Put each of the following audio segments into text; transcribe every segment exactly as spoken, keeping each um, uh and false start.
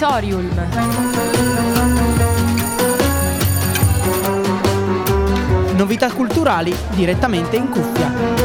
Auditorium. Novità culturali direttamente in cuffia.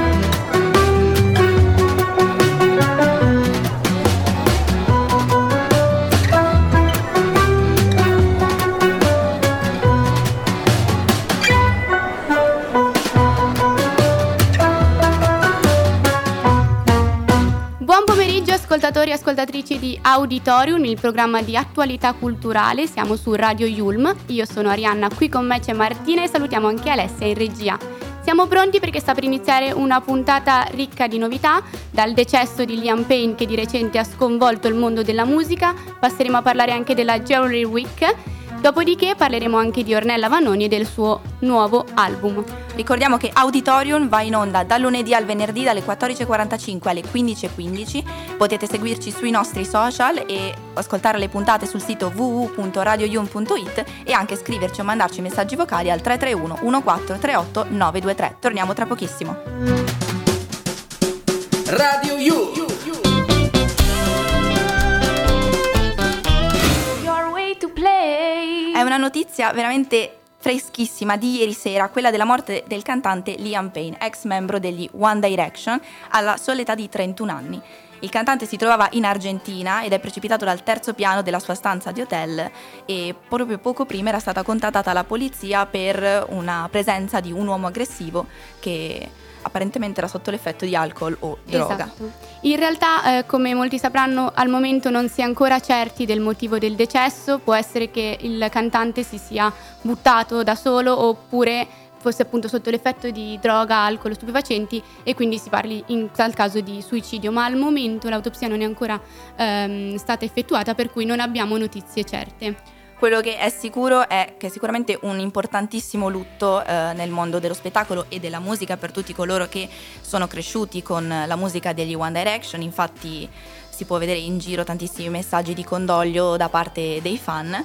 Ascoltatori e ascoltatrici di Auditorium, il programma di attualità culturale, siamo su Radio Yulm. Io sono Arianna, qui con me c'è Martina e salutiamo anche Alessia in regia. Siamo pronti perché sta per iniziare una puntata ricca di novità, dal decesso di Liam Payne che di recente ha sconvolto il mondo della musica, passeremo a parlare anche della Jewelry Week. Dopodiché parleremo anche di Ornella Vanoni e del suo nuovo album. Ricordiamo che Auditorium va in onda dal lunedì al venerdì dalle quattordici e quarantacinque alle quindici e quindici. Potete seguirci sui nostri social e ascoltare le puntate sul sito w w w punto radio yulm punto i t e anche scriverci o mandarci messaggi vocali al tre tre uno uno quattro tre otto nove due tre. Torniamo tra pochissimo. Radio Yulm. È una notizia veramente freschissima di ieri sera, quella della morte del cantante Liam Payne, ex membro degli One Direction, alla sola età di trentuno anni. Il cantante si trovava in Argentina ed è precipitato dal terzo piano della sua stanza di hotel e proprio poco prima era stata contattata la polizia per una presenza di un uomo aggressivo che apparentemente era sotto l'effetto di alcol o droga. Esatto. In realtà, eh, come molti sapranno, al momento non si è ancora certi del motivo del decesso. Può essere che il cantante si sia buttato da solo oppure fosse appunto sotto l'effetto di droga, alcol o stupefacenti e quindi si parli in tal caso di suicidio, ma al momento l'autopsia non è ancora ehm, stata effettuata, per cui non abbiamo notizie certe. Quello che è sicuro è che è sicuramente un importantissimo lutto eh, nel mondo dello spettacolo e della musica per tutti coloro che sono cresciuti con la musica degli One Direction. Infatti si può vedere in giro tantissimi messaggi di condoglio da parte dei fan,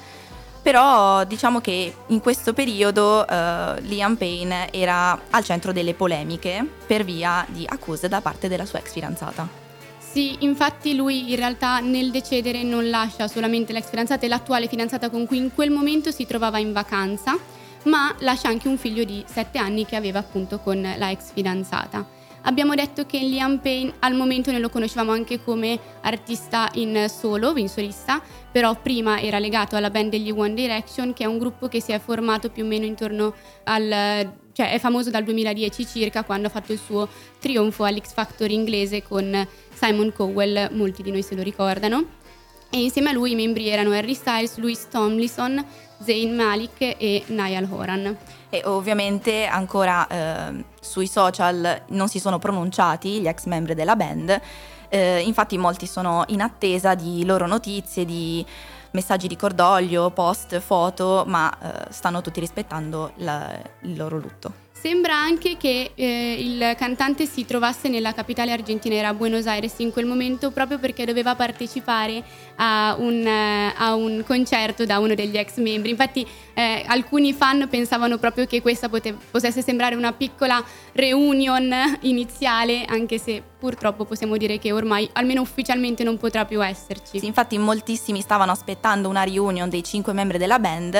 però diciamo che in questo periodo eh, Liam Payne era al centro delle polemiche per via di accuse da parte della sua ex fidanzata. Sì, infatti lui in realtà nel decedere non lascia solamente l'ex fidanzata e l'attuale fidanzata con cui in quel momento si trovava in vacanza, ma lascia anche un figlio di sette anni che aveva appunto con la ex fidanzata. Abbiamo detto che Liam Payne al momento noi lo conoscevamo anche come artista in solo, in solista, però prima era legato alla band degli One Direction, che è un gruppo che si è formato più o meno intorno al... cioè è famoso dal duemiladieci circa, quando ha fatto il suo trionfo all'X Factor inglese con Simon Cowell, molti di noi se lo ricordano. E insieme a lui i membri erano Harry Styles, Louis Tomlinson, Zayn Malik e Niall Horan. E ovviamente ancora eh, sui social non si sono pronunciati gli ex membri della band, eh, infatti molti sono in attesa di loro notizie, di messaggi di cordoglio, post, foto, ma eh, stanno tutti rispettando la, il loro lutto. Sembra anche che eh, il cantante si trovasse nella capitale argentina, era a Buenos Aires in quel momento, proprio perché doveva partecipare a un, eh, a un concerto da uno degli ex membri. Infatti eh, alcuni fan pensavano proprio che questa pote- potesse sembrare una piccola reunion iniziale, anche se purtroppo possiamo dire che ormai almeno ufficialmente non potrà più esserci. Sì, infatti moltissimi stavano aspettando una reunion dei cinque membri della band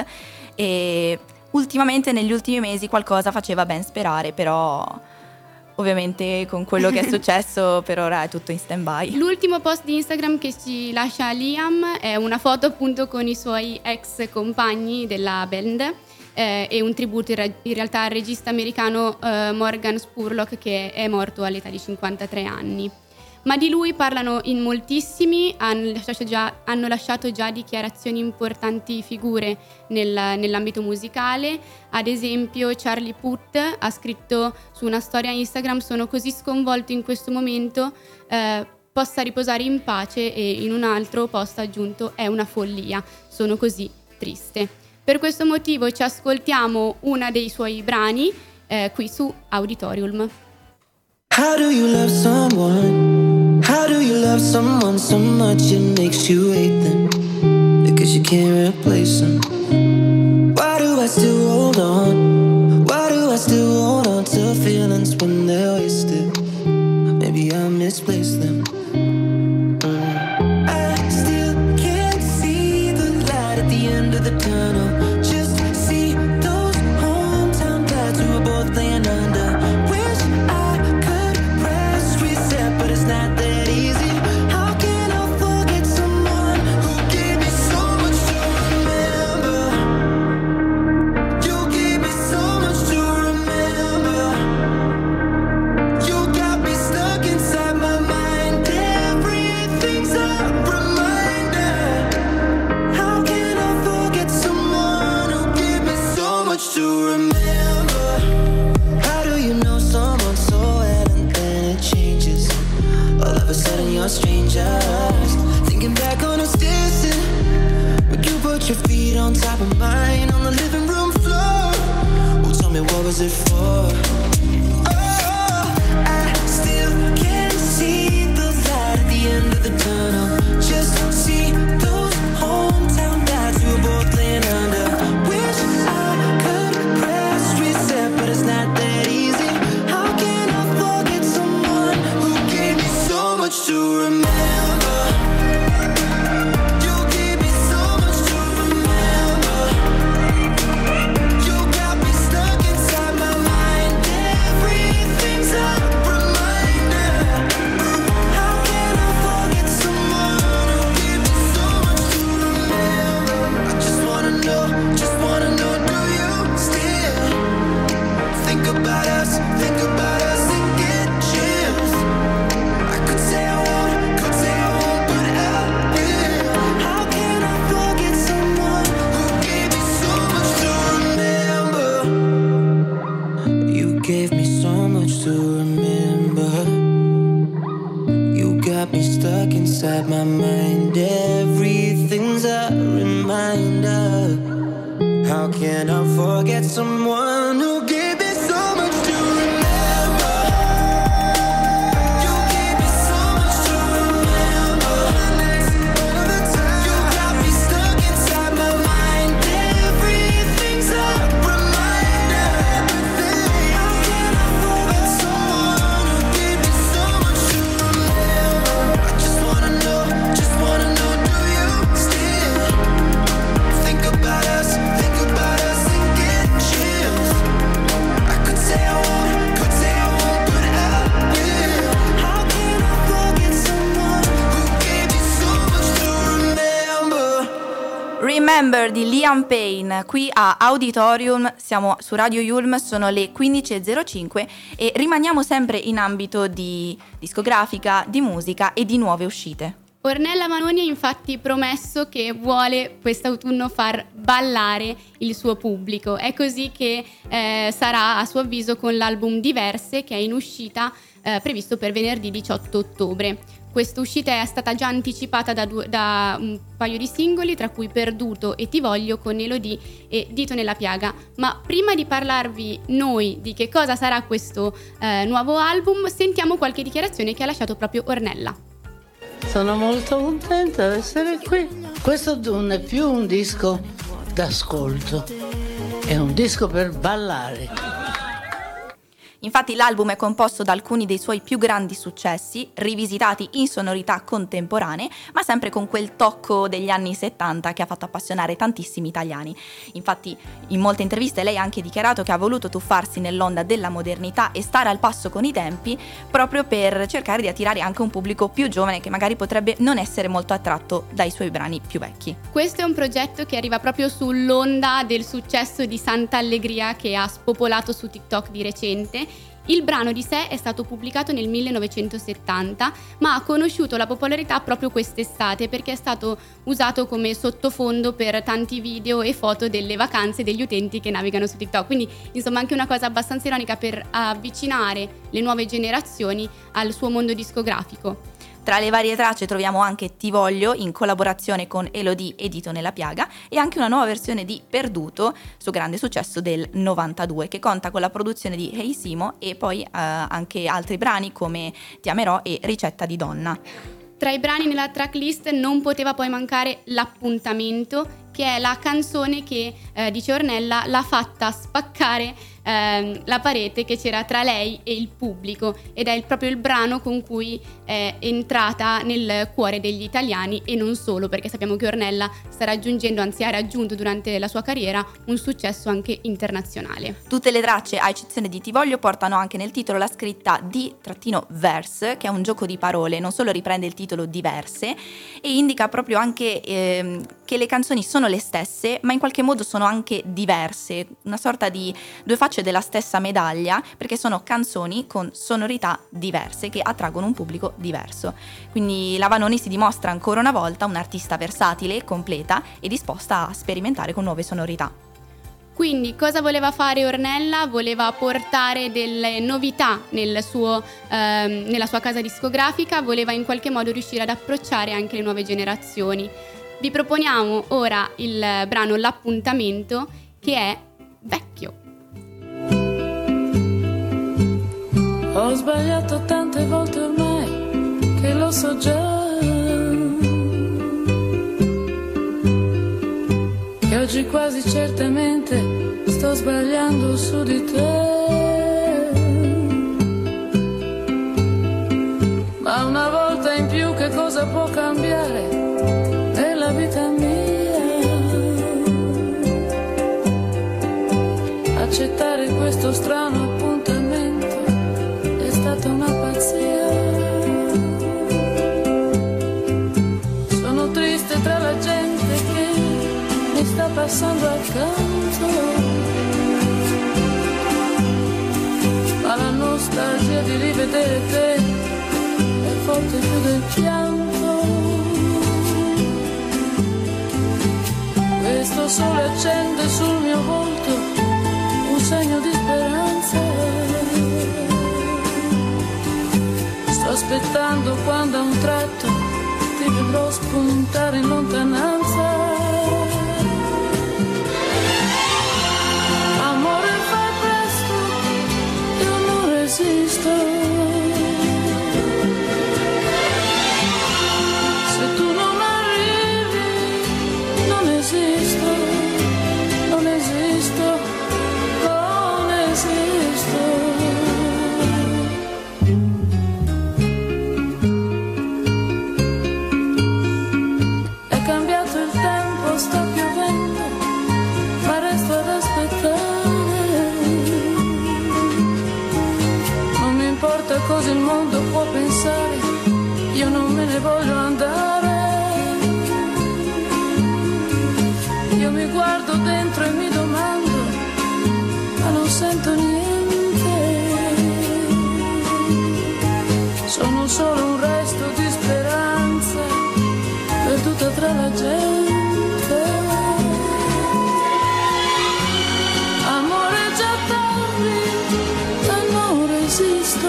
e ultimamente negli ultimi mesi qualcosa faceva ben sperare, però ovviamente con quello che è successo per ora è tutto in stand-by. L'ultimo post di Instagram che ci lascia Liam è una foto appunto con i suoi ex compagni della band eh, e un tributo in, re- in realtà al regista americano eh, Morgan Spurlock, che è morto all'età di cinquantatré anni. Ma di lui parlano in moltissimi, hanno lasciato già, hanno lasciato già dichiarazioni importanti figure nel, nell'ambito musicale. Ad esempio Charlie Puth ha scritto su una storia Instagram: sono così sconvolto in questo momento, eh, possa riposare in pace, e in un altro post ha aggiunto: è una follia, sono così triste. Per questo motivo ci ascoltiamo una dei suoi brani eh, qui su Auditorium. How do you love someone? How do you love someone so much it makes you hate them? Because you can't replace them. Why do I still hold on? Why do I still hold on to feelings when they're wasted? Maybe I misplaced them. mm. I still can't see feet on top of mine on the living room floor. Oh, tell me, what was it for? Oh, I still can't see the light at the end of the tunnel. Just see those hometown nights we were both laying under. Wish I could press reset, but it's not that easy. How can I forget someone who gave me so much to remember? Inside my mind, everything's a reminder. How can I forget someone who gave me so much to remember? You gave me so much to remember. All the time you got me stuck inside my mind. Everything's a reminder. How can I forget someone who gave me so much to remember? I just wanna know, just wanna know, do you still think about us, think about us and get chills? I could say I won't, could say I won't, but I will. How can I forget someone who gave me so much to remember? Remember di Liam Payne, qui a Auditorium, siamo su Radio Yulm, sono le quindici e zero cinque e rimaniamo sempre in ambito di discografica, di musica e di nuove uscite. Ornella Vanoni ha infatti promesso che vuole quest'autunno far ballare il suo pubblico. È così che eh, sarà a suo avviso con l'album Diverse, che è in uscita eh, previsto per venerdì diciotto ottobre. Questa uscita è stata già anticipata da, due, da un paio di singoli, tra cui Perduto e Ti voglio con Elodie e Dito nella piaga. Ma prima di parlarvi noi di che cosa sarà questo eh, nuovo album, sentiamo qualche dichiarazione che ha lasciato proprio Ornella. Sono molto contenta di essere qui. Questo non è più un disco d'ascolto, è un disco per ballare. Infatti l'album è composto da alcuni dei suoi più grandi successi, rivisitati in sonorità contemporanee, ma sempre con quel tocco degli anni settanta che ha fatto appassionare tantissimi italiani. Infatti in molte interviste lei ha anche dichiarato che ha voluto tuffarsi nell'onda della modernità e stare al passo con i tempi, proprio per cercare di attirare anche un pubblico più giovane che magari potrebbe non essere molto attratto dai suoi brani più vecchi. Questo è un progetto che arriva proprio sull'onda del successo di Santa Allegria, che ha spopolato su TikTok di recente. Il brano di sé è stato pubblicato nel millenovecentosettanta, ma ha conosciuto la popolarità proprio quest'estate perché è stato usato come sottofondo per tanti video e foto delle vacanze degli utenti che navigano su TikTok. Quindi, insomma, anche una cosa abbastanza ironica per avvicinare le nuove generazioni al suo mondo discografico. Tra le varie tracce troviamo anche Ti voglio in collaborazione con Elodie e Dito nella piaga e anche una nuova versione di Perduto, suo grande successo del novantadue, che conta con la produzione di Hey Simo e poi eh, anche altri brani come Ti amerò e Ricetta di donna. Tra i brani nella tracklist non poteva poi mancare L'appuntamento, che è la canzone che, eh, dice Ornella, l'ha fatta spaccare ehm, la parete che c'era tra lei e il pubblico, ed è il, proprio il brano con cui è entrata nel cuore degli italiani e non solo, perché sappiamo che Ornella sta raggiungendo, anzi ha raggiunto durante la sua carriera, un successo anche internazionale. Tutte le tracce, a eccezione di Ti voglio, portano anche nel titolo la scritta di-verse, che è un gioco di parole, non solo riprende il titolo Diverse e indica proprio anche ehm, che le canzoni sono le stesse, ma in qualche modo sono anche diverse, una sorta di due facce della stessa medaglia, perché sono canzoni con sonorità diverse che attraggono un pubblico diverso. Quindi la Vanoni si dimostra ancora una volta un'artista versatile, completa e disposta a sperimentare con nuove sonorità. Quindi cosa voleva fare Ornella? Voleva portare delle novità nel suo, ehm, nella sua casa discografica, voleva in qualche modo riuscire ad approcciare anche le nuove generazioni. Vi proponiamo ora il brano L'appuntamento, che è vecchio. Ho sbagliato tante volte ormai, che lo so già, che oggi quasi certamente sto sbagliando su di te. Ma una volta in più che cosa può cambiare nella vita mia? Accettare questo strano appuntamento è stata una pazzia. Sono triste tra la gente che mi sta passando accanto, ma la nostalgia di rivedere te è forte più del pianto. Questo sole accende sul mio volto un segno di speranza. Sto aspettando quando a un tratto ti vedrò spuntare in lontananza. Amore, fai presto, io non resisto. Se tu non arrivi, non esisto, non esisto, non esisto. È cambiato il tempo, sta piovendo, ma resto ad aspettare. Non mi importa cosa il mondo può pensare, io non me ne voglio andare. Io mi guardo dentro e mi domando, ma non sento niente. Sono solo un resto di speranza perduta tra la gente. Amore, già tardi, e non resisto.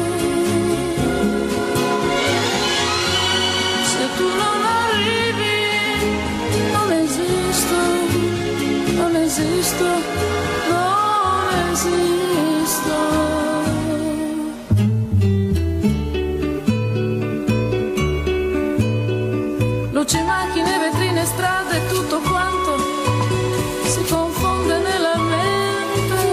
Se tu non arrivi, non esisto, non esisto, non esisto. Luci, macchine, vetrine, strade, tutto quanto si confonde nella mente.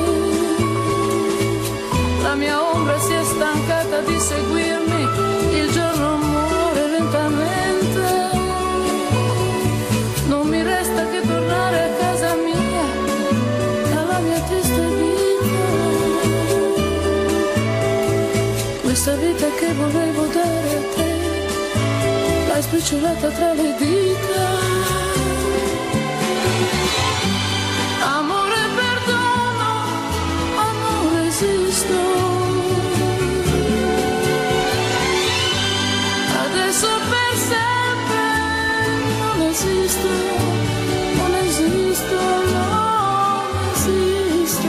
La mia ombra si è stancata di seguirmi, il giorno muore lentamente. Non mi resta che tornare a casa mia, alla mia triste vita. Questa vita che volevo dare a te, l'hai spicciolata tra le dita. Amore, perdono, ma non resisto. Adesso per sempre non esisto, non esisto, non esisto.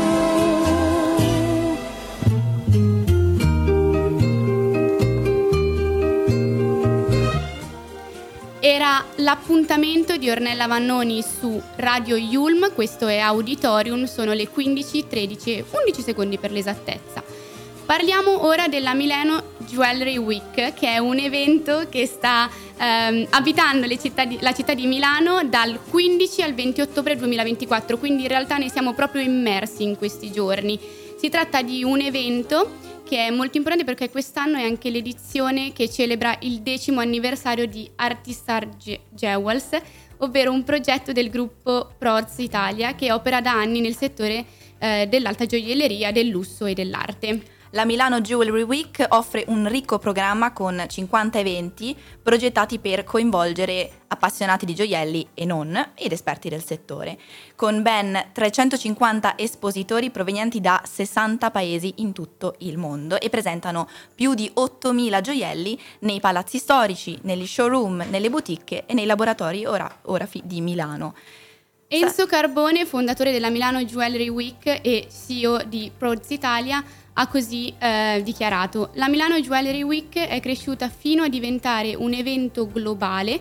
Era l'appuntamento di Ornella Vannoni su Radio Yulm, questo è Auditorium, sono le quindici, tredici e undici secondi per l'esattezza. Parliamo ora della Milano Jewelry Week, che è un evento che sta ehm, abitando le città di, la città di Milano dal quindici al venti ottobre duemilaventiquattro, quindi in realtà ne siamo proprio immersi in questi giorni. Si tratta di un evento che è molto importante perché quest'anno è anche l'edizione che celebra il decimo anniversario di Artistar Jewels, ovvero un progetto del gruppo Proz Italia che opera da anni nel settore eh, dell'alta gioielleria, del lusso e dell'arte. La Milano Jewelry Week offre un ricco programma con cinquanta eventi progettati per coinvolgere appassionati di gioielli e non, ed esperti del settore, con ben trecentocinquanta espositori provenienti da sessanta paesi in tutto il mondo e presentano più di ottomila gioielli nei palazzi storici, negli showroom, nelle boutique e nei laboratori ora- orafi di Milano. Enzo Carbone, fondatore della Milano Jewelry Week e C E O di Proz Italia, ha così eh, dichiarato: la Milano Jewelry Week è cresciuta fino a diventare un evento globale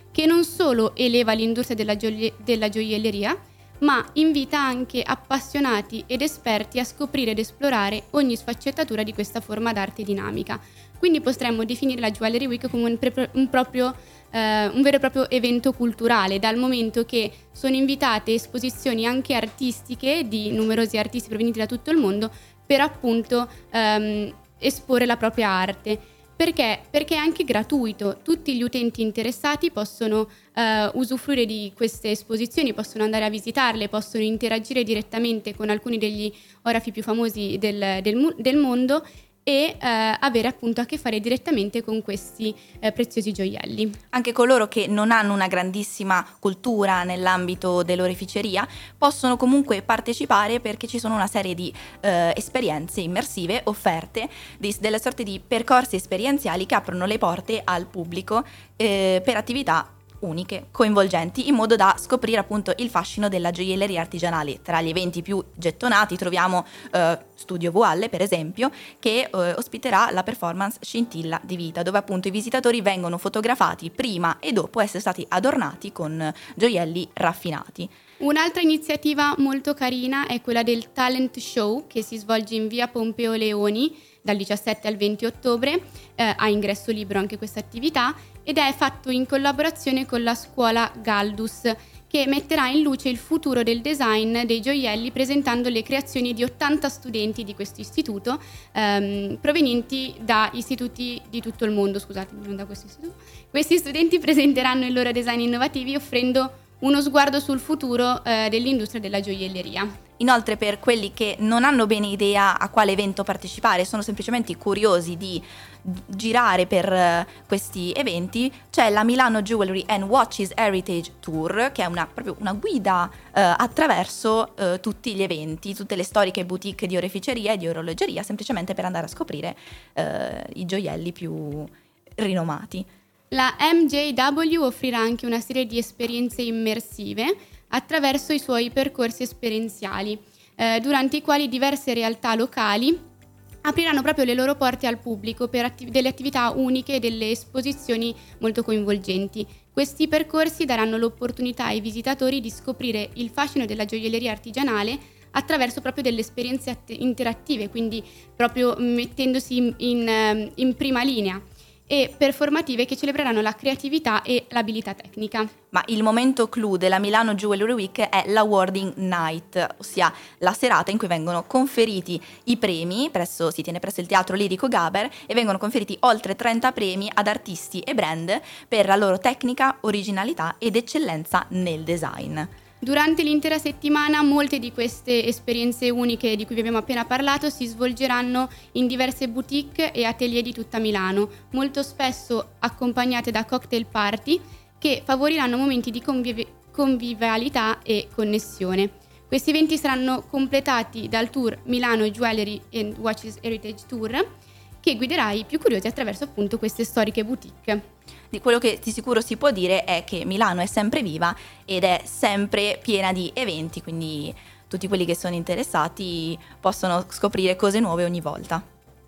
che non solo eleva l'industria della, gioie- della gioielleria, ma invita anche appassionati ed esperti a scoprire ed esplorare ogni sfaccettatura di questa forma d'arte dinamica. Quindi potremmo definire la Jewelry Week come un, pre- un, proprio, eh, un vero e proprio evento culturale, dal momento che sono invitate esposizioni anche artistiche di numerosi artisti provenienti da tutto il mondo per appunto ehm, esporre la propria arte. Perché? Perché è anche gratuito, tutti gli utenti interessati possono uh, usufruire di queste esposizioni, possono andare a visitarle, possono interagire direttamente con alcuni degli orafi più famosi del, del, del mondo e uh, avere appunto a che fare direttamente con questi uh, preziosi gioielli. Anche coloro che non hanno una grandissima cultura nell'ambito dell'oreficeria possono comunque partecipare, perché ci sono una serie di uh, esperienze immersive offerte, di, delle sorte di percorsi esperienziali che aprono le porte al pubblico eh, per attività uniche, coinvolgenti, in modo da scoprire appunto il fascino della gioielleria artigianale. Tra gli eventi più gettonati troviamo eh, Studio V L, per esempio, che eh, ospiterà la performance Scintilla di Vita, dove appunto i visitatori vengono fotografati prima e dopo essere stati adornati con gioielli raffinati. Un'altra iniziativa molto carina è quella del Talent Show, che si svolge in via Pompeo Leoni dal diciassette al venti ottobre, eh, a ingresso libero anche questa attività, ed è fatto in collaborazione con la scuola Galdus, che metterà in luce il futuro del design dei gioielli presentando le creazioni di ottanta studenti di questo istituto, ehm, provenienti da istituti di tutto il mondo, scusatemi, non da questo istituto. Questi studenti presenteranno i loro design innovativi offrendo uno sguardo sul futuro eh, dell'industria della gioielleria. Inoltre, per quelli che non hanno bene idea a quale evento partecipare, sono semplicemente curiosi di girare per uh, questi eventi, c'è la Milano Jewelry and Watches Heritage Tour, che è una, proprio una guida uh, attraverso uh, tutti gli eventi, tutte le storiche boutique di oreficeria e di orologeria, semplicemente per andare a scoprire uh, i gioielli più rinomati. La M J W offrirà anche una serie di esperienze immersive attraverso i suoi percorsi esperienziali, eh, durante i quali diverse realtà locali apriranno proprio le loro porte al pubblico per attiv- delle attività uniche e delle esposizioni molto coinvolgenti. Questi percorsi daranno l'opportunità ai visitatori di scoprire il fascino della gioielleria artigianale attraverso proprio delle esperienze att- interattive, quindi proprio mettendosi in, in, in prima linea, e performative che celebreranno la creatività e l'abilità tecnica. Ma il momento clou della Milano Jewelry Week è l'Awarding Night, ossia la serata in cui vengono conferiti i premi, presso, si tiene presso il Teatro Lirico Gaber, e vengono conferiti oltre trenta premi ad artisti e brand per la loro tecnica, originalità ed eccellenza nel design. Durante l'intera settimana molte di queste esperienze uniche di cui vi abbiamo appena parlato si svolgeranno in diverse boutique e atelier di tutta Milano, molto spesso accompagnate da cocktail party che favoriranno momenti di conviv- convivialità e connessione. Questi eventi saranno completati dal tour Milano Jewelry and Watches Heritage Tour, che guiderà i più curiosi attraverso appunto queste storiche boutique. Di quello che di sicuro si può dire è che Milano è sempre viva ed è sempre piena di eventi, quindi tutti quelli che sono interessati possono scoprire cose nuove ogni volta.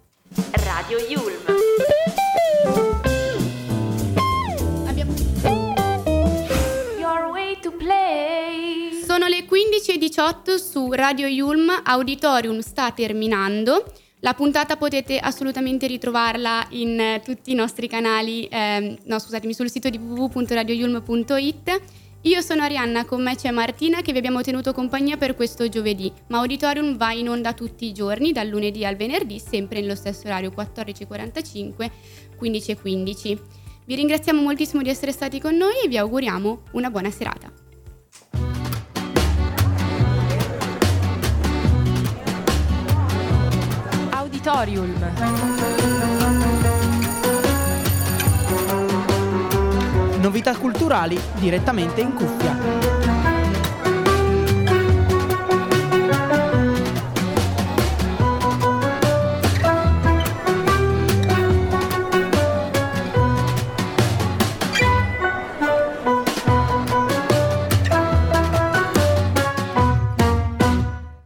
Radio Yulm. Abbiamo... Your way to play. Sono le quindici e diciotto su Radio Yulm, Auditorium sta terminando. La puntata potete assolutamente ritrovarla in eh, tutti i nostri canali, eh, no scusatemi, sul sito di w w w punto radio yulm punto i t. Io sono Arianna, con me c'è Martina che vi abbiamo tenuto compagnia per questo giovedì, ma Auditorium va in onda tutti i giorni, dal lunedì al venerdì, sempre nello stesso orario, quattordici e quarantacinque, quindici e quindici. Vi ringraziamo moltissimo di essere stati con noi e vi auguriamo una buona serata. Auditorium. Novità culturali direttamente in cuffia.